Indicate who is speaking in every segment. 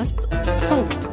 Speaker 1: بودكاست صوت.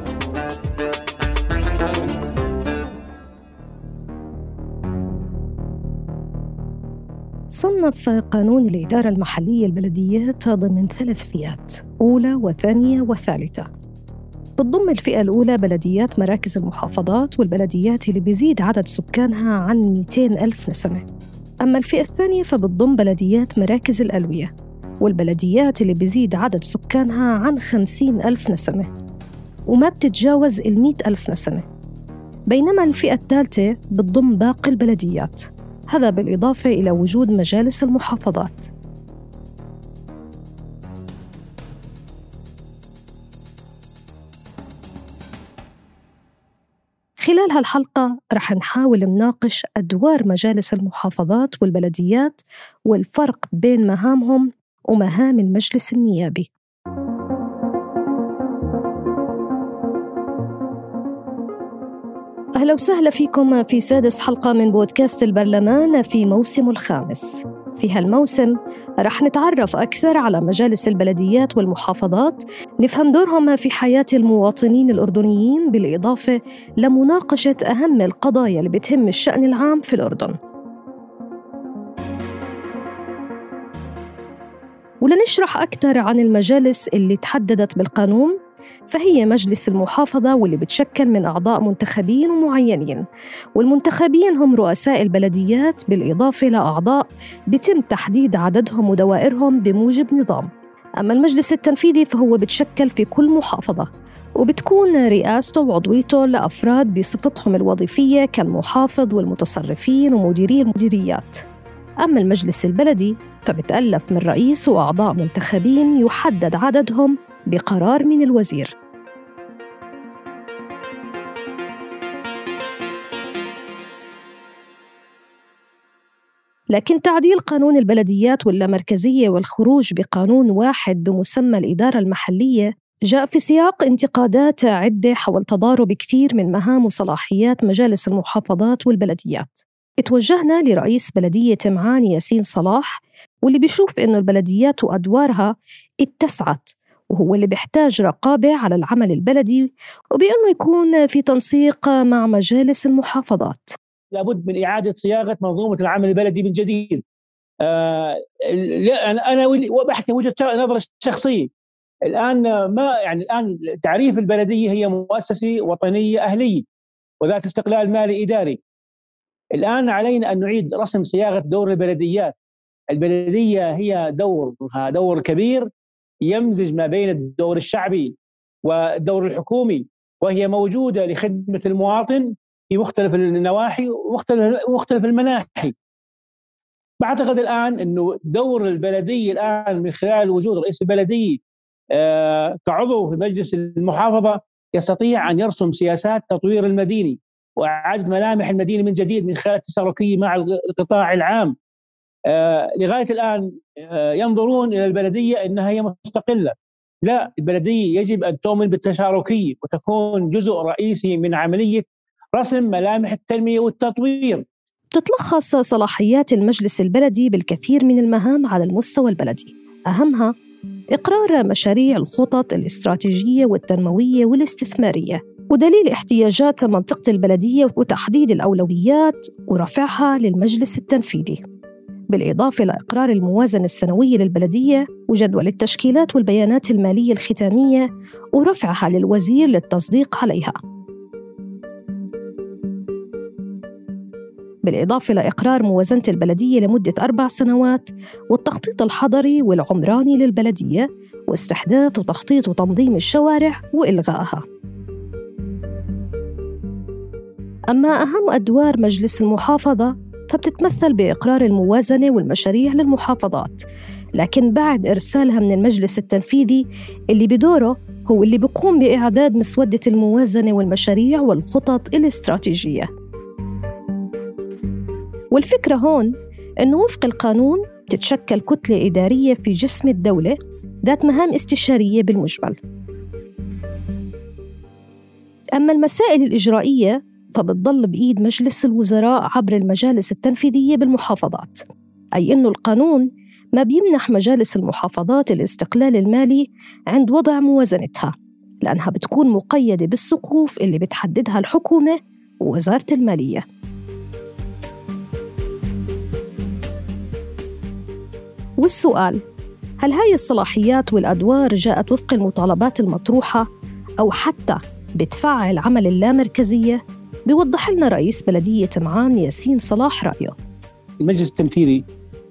Speaker 1: صنف قانون الإدارة المحلية البلديات ضمن 3 فئات: أولى وثانية وثالثة. بتضم الفئة الأولى بلديات مراكز المحافظات والبلديات اللي بيزيد عدد سكانها عن 200 ألف نسمة. أما الفئة الثانية فبتضم بلديات مراكز الألوية والبلديات اللي بيزيد عدد سكانها عن 50 ألف نسمة وما بتتجاوز 100 ألف نسمة. بينما الفئة الثالثة بتضم باقي البلديات، هذا بالإضافة إلى وجود مجالس المحافظات. خلال هالحلقة رح نحاول نناقش أدوار مجالس المحافظات والبلديات والفرق بين مهامهم ومهام المجلس النيابي. أهلا وسهلا فيكم في 6 حلقة من بودكاست البرلمان في موسمه الخامس. في هالموسم رح نتعرف أكثر على مجالس البلديات والمحافظات، نفهم دورهم في حياة المواطنين الأردنيين، بالإضافة لمناقشة أهم القضايا اللي بتهم الشأن العام في الأردن. ولنشرح أكثر عن المجالس اللي تحددت بالقانون، فهي مجلس المحافظة واللي بتشكل من أعضاء منتخبين ومعينين، والمنتخبين هم رؤساء البلديات بالإضافة لأعضاء بتم تحديد عددهم ودوائرهم بموجب نظام. أما المجلس التنفيذي فهو بتشكل في كل محافظة وبتكون رئاسته وعضويته لأفراد بصفتهم الوظيفية كالمحافظ والمتصرفين ومديري المديريات. أما المجلس البلدي فبتألف من رئيس وأعضاء منتخبين يحدد عددهم بقرار من الوزير. لكن تعديل قانون البلديات واللامركزية والخروج بقانون واحد بمسمى الإدارة المحلية جاء في سياق انتقادات عدة حول تضارب كثير من مهام وصلاحيات مجالس المحافظات والبلديات. اتوجهنا لرئيس بلدية معاني ياسين صلاح، واللي بيشوف إنه البلديات وأدوارها اتسعت، وهو اللي بيحتاج رقابة على العمل البلدي وبأنه يكون في تنسيق مع مجالس المحافظات.
Speaker 2: لابد من إعادة صياغة منظومة العمل البلدي من جديد. أنا وبحكي وجهة نظر شخصية. الآن الآن تعريف البلدية هي مؤسسة وطنية أهلية وذات استقلال مالي إداري. الآن علينا أن نعيد رسم صياغة دور البلديات. البلدية هي دور كبير يمزج ما بين الدور الشعبي والدور الحكومي، وهي موجودة لخدمة المواطن في مختلف النواحي ومختلف المناحي. بعتقد الآن أنه دور البلدية الآن من خلال وجود رئيس البلدية كعضو في مجلس المحافظة يستطيع أن يرسم سياسات تطوير المدينة وإعادة ملامح المدينة من جديد من خلال التشاركية مع القطاع العام. لغاية الآن ينظرون إلى البلدية أنها هي مستقلة. لا، البلدية يجب أن تؤمن بالتشاركية وتكون جزء رئيسي من عملية رسم ملامح التنمية والتطوير.
Speaker 1: تتلخص صلاحيات المجلس البلدي بالكثير من المهام على المستوى البلدي، أهمها إقرار مشاريع الخطط الاستراتيجية والتنموية والاستثمارية ودليل احتياجات منطقة البلدية وتحديد الأولويات ورفعها للمجلس التنفيذي، بالإضافة لإقرار الموازنة السنوية للبلدية وجدول التشكيلات والبيانات المالية الختامية ورفعها للوزير للتصديق عليها، بالإضافة لإقرار موازنة البلدية لمدة 4 سنوات والتخطيط الحضري والعمراني للبلدية واستحداث وتخطيط وتنظيم الشوارع وإلغائها. أما أهم أدوار مجلس المحافظة فبتتمثل بإقرار الموازنة والمشاريع للمحافظات، لكن بعد إرسالها من المجلس التنفيذي اللي بدوره هو اللي بيقوم بإعداد مسودة الموازنة والمشاريع والخطط الاستراتيجية. والفكرة هون أنه وفق القانون تتشكل كتلة إدارية في جسم الدولة ذات مهام استشارية بالمجمل. أما المسائل الإجرائية فبتضل بإيد مجلس الوزراء عبر المجالس التنفيذية بالمحافظات، أي أنه القانون ما بيمنح مجالس المحافظات الاستقلال المالي عند وضع موازنتها، لأنها بتكون مقيدة بالسقوف اللي بتحددها الحكومة ووزارة المالية. والسؤال: هل هاي الصلاحيات والأدوار جاءت وفق المطالبات المطروحة أو حتى بتفعل عمل اللامركزية؟ بيوضح لنا رئيس بلدية تمعان ياسين صلاح رأيه.
Speaker 2: المجلس التنفيذي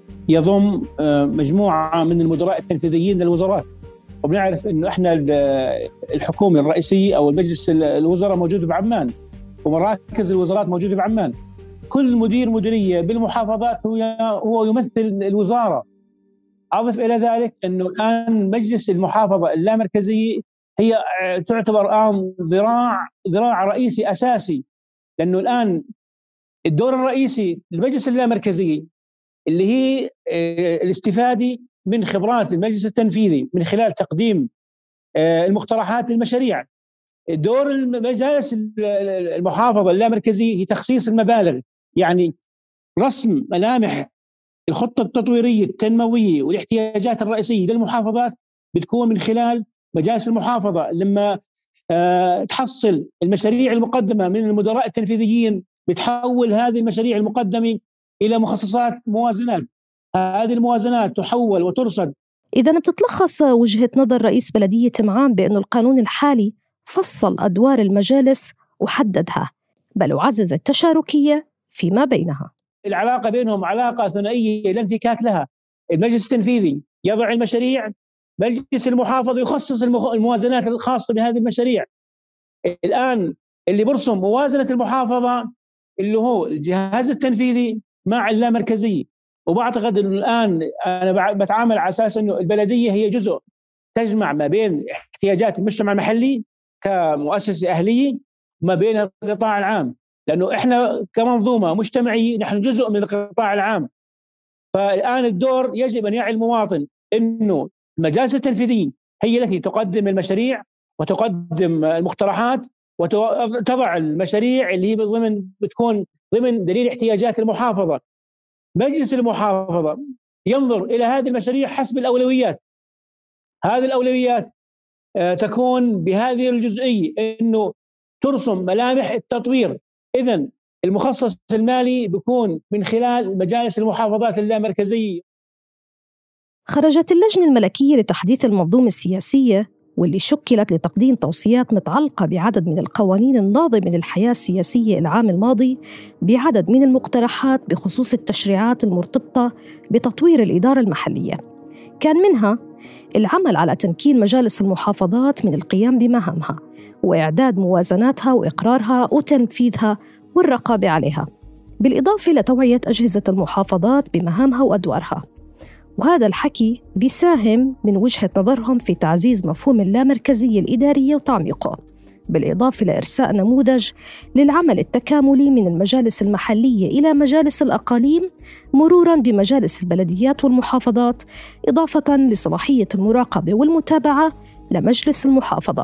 Speaker 2: يضم مجموعة من المدراء التنفيذيين للوزارات، وبنعرف إنه إحنا الحكومة الرئيسية أو المجلس الوزراء موجود بعمان، ومراكز الوزارات موجودة بعمان. كل مدير مديرية بالمحافظات هو يمثل الوزارة. أضف إلى ذلك أنه الآن مجلس المحافظة اللامركزية هي تعتبر الآن ذراع رئيسي أساسي، لأنه الآن الدور الرئيسي للمجلس اللامركزي اللي هي الاستفادة من خبرات المجلس التنفيذي من خلال تقديم المقترحات للمشاريع. دور المجالس المحافظة اللامركزية هي تخصيص المبالغ، يعني رسم ملامح الخطة التطويرية التنموية والاحتياجات الرئيسية للمحافظات بتكون من خلال مجالس المحافظة. لما تحصل المشاريع المقدمة من المدراء التنفيذيين بتحول هذه المشاريع المقدمة إلى مخصصات موازنات، هذه الموازنات تحول وترصد.
Speaker 1: إذا بتتلخص وجهة نظر رئيس بلدية تمعان بأن القانون الحالي فصل أدوار المجالس وحددها، بل وعزز التشاركية فيما بينها.
Speaker 2: العلاقة بينهم علاقة ثنائية لا انفكاك لها. المجلس التنفيذي يضع المشاريع، مجلس المحافظ يخصص الموازنات الخاصة بهذه المشاريع. الآن اللي برسم موازنة المحافظة اللي هو الجهاز التنفيذي مع اللامركزية. وبعتقد أنه الآن أنا بتعامل على أساس أنه البلدية هي جزء تجمع ما بين احتياجات المجتمع المحلي كمؤسسة أهلية وما بين القطاع العام، لأنه إحنا كمنظومة مجتمعية نحن جزء من القطاع العام. فالآن الدور يجب أن يعي المواطن أنه المجالس التنفيذية هي التي تقدم المشاريع وتقدم المقترحات وتضع المشاريع اللي هي بتكون ضمن دليل احتياجات المحافظة. مجلس المحافظة ينظر إلى هذه المشاريع حسب الأولويات. هذه الأولويات تكون بهذه الجزئية أنه ترسم ملامح التطوير. إذن المخصص المالي بيكون من خلال مجالس المحافظات اللامركزية.
Speaker 1: خرجت اللجنة الملكية لتحديث المنظومة السياسية واللي شكلت لتقديم توصيات متعلقة بعدد من القوانين الناظمة للحياة السياسية العام الماضي بعدد من المقترحات بخصوص التشريعات المرتبطة بتطوير الإدارة المحلية. كان منها العمل على تمكين مجالس المحافظات من القيام بمهامها وإعداد موازناتها وإقرارها وتنفيذها والرقابة عليها، بالإضافة لتوعية أجهزة المحافظات بمهامها وأدوارها. وهذا الحكي بيساهم من وجهة نظرهم في تعزيز مفهوم اللامركزية الإدارية وتعميقه، بالإضافة لإرساء نموذج للعمل التكاملي من المجالس المحلية إلى مجالس الأقاليم مروراً بمجالس البلديات والمحافظات، إضافة لصلاحية المراقبة والمتابعة لمجلس المحافظة.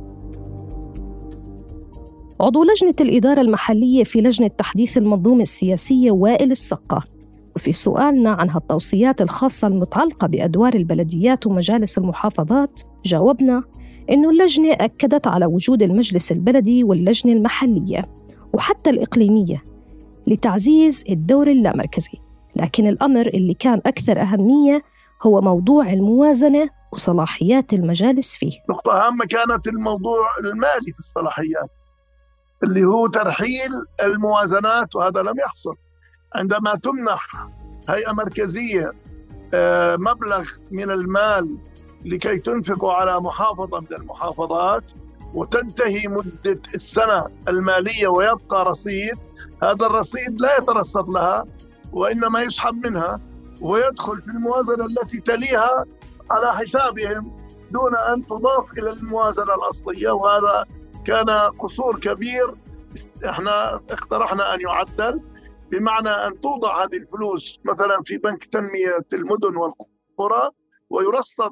Speaker 1: عضو لجنة الإدارة المحلية في لجنة تحديث المنظومة السياسية وائل السقة، وفي سؤالنا عن هالتوصيات الخاصة المتعلقة بأدوار البلديات ومجالس المحافظات جاوبنا إنه اللجنة أكدت على وجود المجلس البلدي واللجنة المحلية وحتى الإقليمية لتعزيز الدور اللامركزي، لكن الأمر اللي كان أكثر أهمية هو موضوع الموازنة وصلاحيات المجالس فيه.
Speaker 3: نقطة هامة كانت الموضوع المالي في الصلاحيات اللي هو ترحيل الموازنات، وهذا لم يحصل. عندما تمنح هيئة مركزية مبلغ من المال لكي تنفقه على محافظة من المحافظات وتنتهي مدة السنة المالية ويبقى رصيد، هذا الرصيد لا يترصد لها وإنما يسحب منها ويدخل في الموازنة التي تليها على حسابهم دون أن تضاف إلى الموازنة الأصلية. وهذا كان قصور كبير. احنا اقترحنا أن يعدل، بمعنى أن توضع هذه الفلوس مثلا في بنك تنمية المدن والقرى ويرصد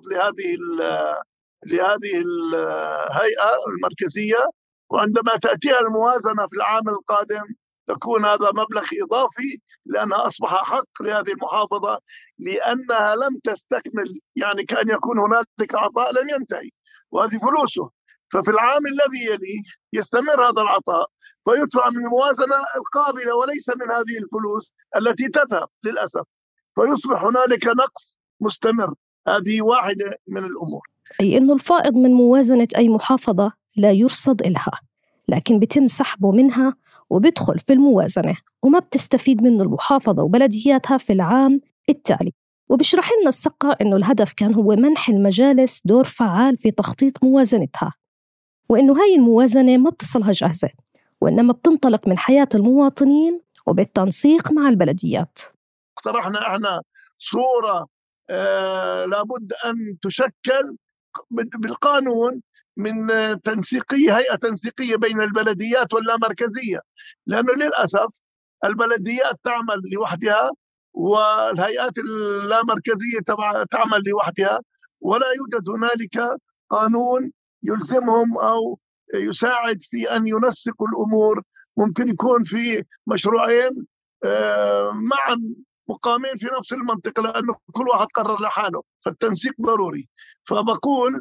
Speaker 3: لهذه الهيئة المركزية، وعندما تأتيها الموازنة في العام القادم تكون هذا مبلغ إضافي لأنها أصبح حق لهذه المحافظة لأنها لم تستكمل، يعني كأن يكون هنالك عطاء لم ينتهي وهذه فلوسه. ففي العام الذي يليه يستمر هذا العطاء فيدفع من الموازنة القابلة وليس من هذه الفلوس التي تذهب للأسف، فيصبح هنالك نقص مستمر. هذه واحدة من الأمور،
Speaker 1: أي أنه الفائض من موازنة أي محافظة لا يرصد إلها، لكن بيتم سحبه منها وبيدخل في الموازنة وما بتستفيد منه المحافظة وبلدياتها في العام التالي. وبشرح لنا السقا أنه الهدف كان هو منح المجالس دور فعال في تخطيط موازنتها، وأنه هاي الموازنة ما بتصلها جاهزة وإنما بتنطلق من حياة المواطنين وبالتنسيق مع البلديات.
Speaker 3: اقترحنا احنا صورة لابد أن تشكل بالقانون من تنسيقية، هيئة تنسيقية بين البلديات واللامركزية، لأنه للأسف البلديات تعمل لوحدها والهيئات اللامركزية تعمل لوحدها، ولا يوجد هنالك قانون يلزمهم أو يساعد في أن ينسقوا الأمور. ممكن يكون في مشروعين معا مقامين في نفس المنطقة لأنه كل واحد قرر لحاله، فالتنسيق ضروري. فبقول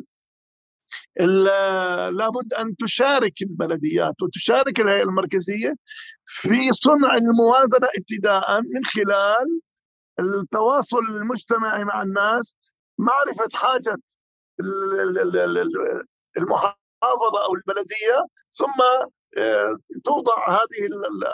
Speaker 3: لابد أن تشارك البلديات وتشارك الهيئة المركزية في صنع الموازنة ابتداء من خلال التواصل المجتمعي مع الناس، معرفة حاجة المحافظة أو البلدية، ثم توضع هذه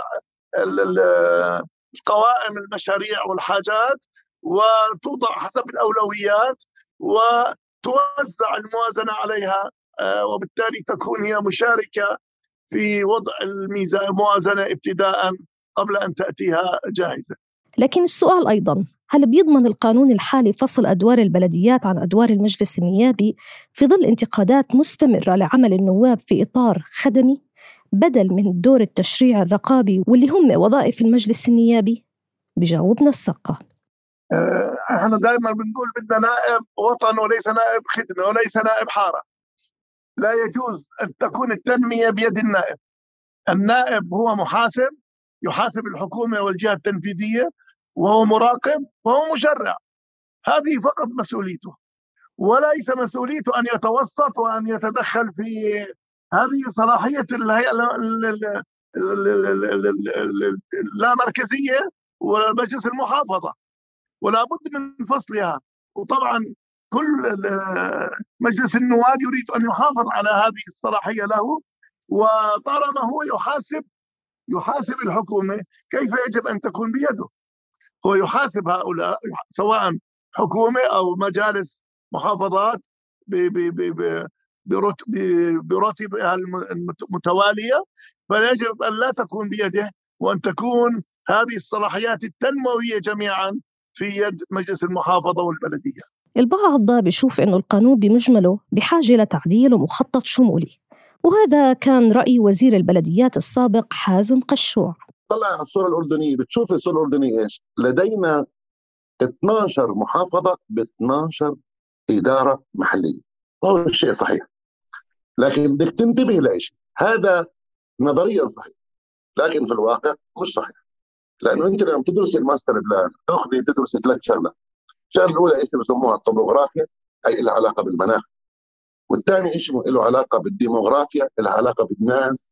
Speaker 3: القوائم المشاريع والحاجات وتوضع حسب الأولويات وتوزع الموازنة عليها، وبالتالي تكون هي مشاركة في وضع الموازنة ابتداء قبل أن تأتيها جاهزة.
Speaker 1: لكن السؤال أيضاً، هل بيضمن القانون الحالي فصل أدوار البلديات عن أدوار المجلس النيابي في ظل انتقادات مستمرة لعمل النواب في إطار خدمي بدل من دور التشريع الرقابي واللي هم وظائف المجلس النيابي؟ بجاوبنا السقا.
Speaker 3: احنا دائما بنقول بدنا نائب وطن وليس نائب خدمة وليس نائب حارة. لا يجوز أن تكون التنمية بيد النائب. النائب هو محاسب، يحاسب الحكومة والجهة التنفيذية، وهو مراقب وهو مشرع. هذه فقط مسؤوليته، وليس مسؤوليته أن يتوسط وأن يتدخل في هذه صلاحية لا مركزية ولا مجلس المحافظة، ولا بد من فصلها. وطبعا كل مجلس النواب يريد أن يحافظ على هذه الصلاحية له، وطالما هو يحاسب الحكومة كيف يجب أن تكون بيده. هو يحاسب هؤلاء سواء حكومة أو مجالس محافظات برتبها المتوالية، فيجب أن لا تكون بيده وأن تكون هذه الصلاحيات التنموية جميعا في يد مجلس المحافظة والبلدية.
Speaker 1: البعض بيشوف إنه القانون بمجمله بحاجة لتعديل ومخطط شمولي، وهذا كان رأي وزير البلديات السابق حازم قشوع.
Speaker 4: طلع على الصورة الأردنية، بتشوف الصورة الأردنية إيش؟ لدينا 12 محافظة ب 12 إدارة محلية. هو الشيء صحيح، لكن بدك تنتبه لإيش؟ هذا نظريا صحيح، لكن في الواقع مش صحيح. لأنه أنت لما تدرس الماستر بلان تدرس 3 شغلات. الشغلة الأولى إيش بسموها الطبوغرافيا، أي لها علاقة بالمناخ، والثاني إيش له علاقة بالديموغرافيا، لها علاقة بالناس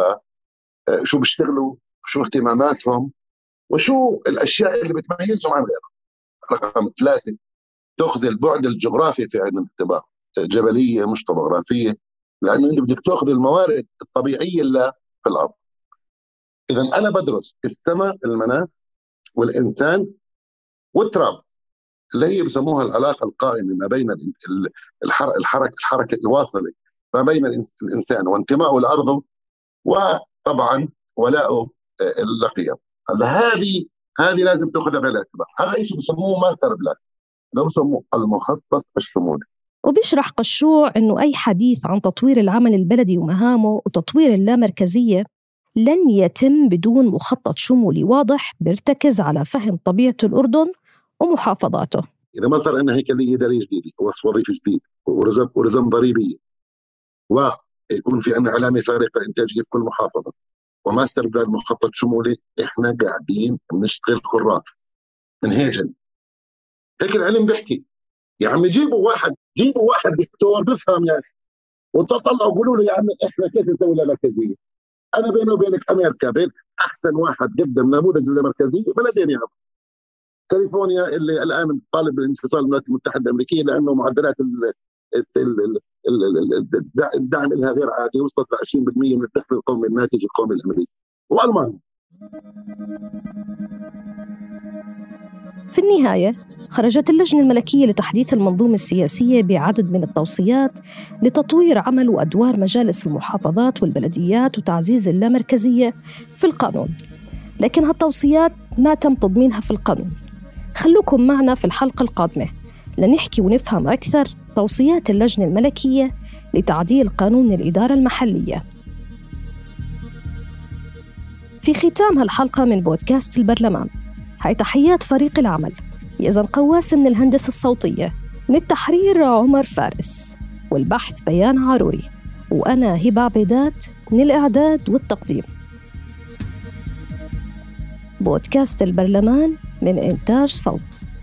Speaker 4: وشو بيشتغلوا، شو اهتماماتهم، وشو الأشياء اللي بتميزهم عن غيرهم. رقم 3 تأخذ البعد الجغرافي في عين الاعتبار، جبلية مش طبوغرافية، لأنه أنت بدك تأخذ الموارد الطبيعية اللي في الأرض. إذا أنا بدرس السماء، المناخ، والإنسان والتراب، اللي هي بسموها العلاقة القائمة ما بين الحركة الواصلة ما بين الإنسان وانتمائه لأرضه، وطبعا ولاؤه للقيم. هذه لازم تأخذها بعين الاعتبار. هذا شيء بسموه ماستر بلان، ده بسموه المخطط الشمولي.
Speaker 1: وبيشرح قشوع إنه أي حديث عن تطوير العمل البلدي ومهامه وتطوير اللامركزية لن يتم بدون مخطط شمولي واضح بيرتكز على فهم طبيعة الأردن ومحافظاته.
Speaker 4: إذا ما صار عندنا هيكلية إدارية جديدة ووصف وظيفي جديد ورزم ضريبية، ويكون في عندنا علامة فارقة إنتاجية في كل محافظة، وماستر بلان مخطط شمولي، إحنا قاعدين بنشتغل خراف من هيجن. هيك العلم بيحكي. يا عم جيبوا واحد دكتور بفهم يا أخي، وتطلعوا قولوا لي يا عم احنا كيف نسوي لا مركزيه. انا بيني وبينك امريكا بين احسن واحد قدم نموذج للمركزيه بلدين يعني. كاليفورنيا اللي الان طالب بالانفصال الولايات المتحده الامريكيه لانه معدلات الدعم لها غير عادي، وصلت ل 20% من الدخل القومي الناتج القومي الامريكي. والمانيا.
Speaker 1: في النهاية خرجت اللجنة الملكية لتحديث المنظومة السياسية بعدد من التوصيات لتطوير عمل وأدوار مجالس المحافظات والبلديات وتعزيز اللامركزية في القانون، لكن هالتوصيات ما تم تضمينها في القانون. خلوكم معنا في الحلقة القادمة لنحكي ونفهم أكثر توصيات اللجنة الملكية لتعديل قانون الإدارة المحلية. في ختام هالحلقة من بودكاست البرلمان، هاي تحيات فريق العمل: يزن قواس من الهندسة الصوتية، من التحرير عمر فارس، والبحث بيان عاروري، وأنا هبة عبيدات من الإعداد والتقديم. بودكاست البرلمان من إنتاج صوت.